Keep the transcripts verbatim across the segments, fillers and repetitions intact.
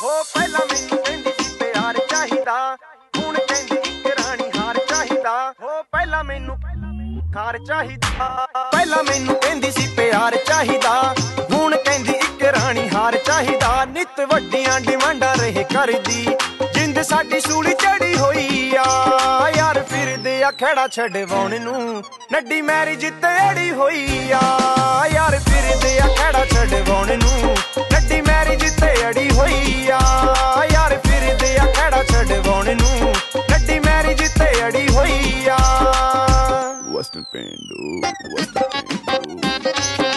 हो पहला मैनू कहंदी सी प्यार चाहिदा, हुण कहंदी इक रानी हार चाहिदा। हो पहला मैनू हार चाहिदा, पहला मैनू कहंदी सी प्यार चाहिदा, हुण कहंदी इक रानी हार चाहिदा। नित वड्डियां डिमांडां रहे करदी, जिंद साडी सूली चढ़ी होई आ। यार फिरदे आ खड़ा छडवाउण नूं, नड्डी मैरिज ते अड़ी होई आ। यार फिरदे आ खड़ा छडवाउण नूं, नड्डी मैरिज ते अड़ी होई आ। यार फिरदे आ खड़ा छडवाउण नूं, नड्डी मैरिज ते अड़ी होई आ। Western Pendu, Western Pendu.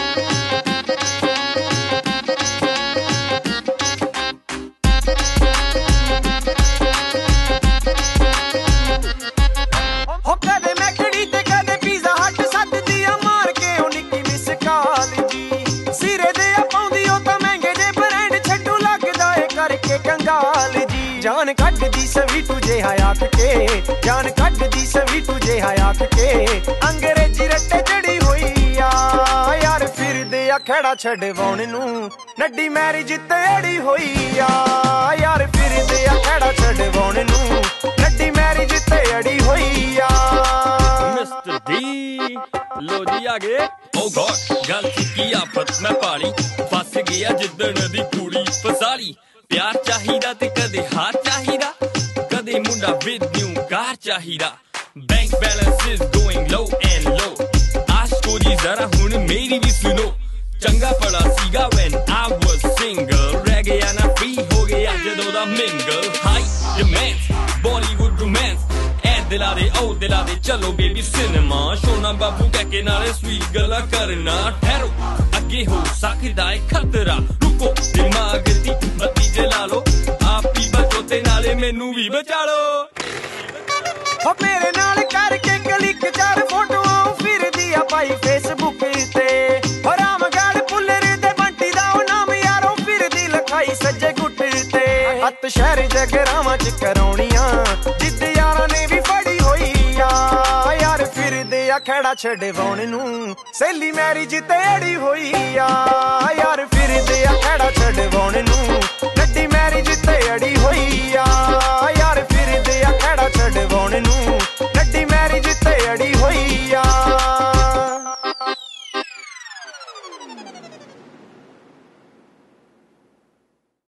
हो कदे मैकड़ी ते कदे पिज़्ज़ा हट सददी आ, मार के ओ निक्की मिस काल जी। सिरे दे आ पाउंदी ओ तां महंगे जे ब्रांड, छड्डू लगदा ए करके कंगाल जी। जान कड्डदी स्वीटू जिहा आख के, जान कड्डदी स्वीटू जिहा आख के, अंग्रेजी रट्टे चढ़ी होई आ। यार फिरदे आ खड़ा छडवाउण नूं, नड्डी मैरिज ते अड़ी होई आ। यार फिरदे आ खड़ा छडवाउण नूं, नड्डी मैरिज ते अड़ी होई आ। मिस्टर डी लो जी आ गए। ओ गॉड गल की आफत मैं पाली, फस गया जिद्दन दी कुड़ी फसाली। प्यार चाहिदा ते कदे हार चाहिदा, कदे मुंडा विद न्यू कार चाहिदा। Bank balance is going low and low, आशको जी जरा हुण मेरी भी सुनो। चंगा पड़ा सीगा when I was single, रह गया ना फ्री हो गया जदों दा mingle। High demands Bollywood romance, ऐ दिला दे ओ दिला दे चलो बेबी सिनेमा। सोना बाबू कह के नाले स्वीट गला करना, ठहरो अगे हो सकदा है खतरा। रुको दिमाग दी बत्ती जला लो, आप ही बचो ते नाले मैनू भी बचा लो। हो मेरे नाल करके क्लिक चार फोटोआं फिरदी आ पाई फेसबुक ते। हो रामगढ़ पुलर दे बंटी दा ओ नाम यारो, फिरदी लखाई सज्जे गुट ते। हत्थ शहर जगरावां च कराउणियां, जिद्द यारां ने भी फड़ी होई आ। यार फिरदे आ खड़ा छडवाउण नूं, सहेली मैरिज ते अड़ी होई आ। यार फिरदे आ खड़ा छडवाउण नूं, नड्डी मैरिज ते अड़ी होई आ।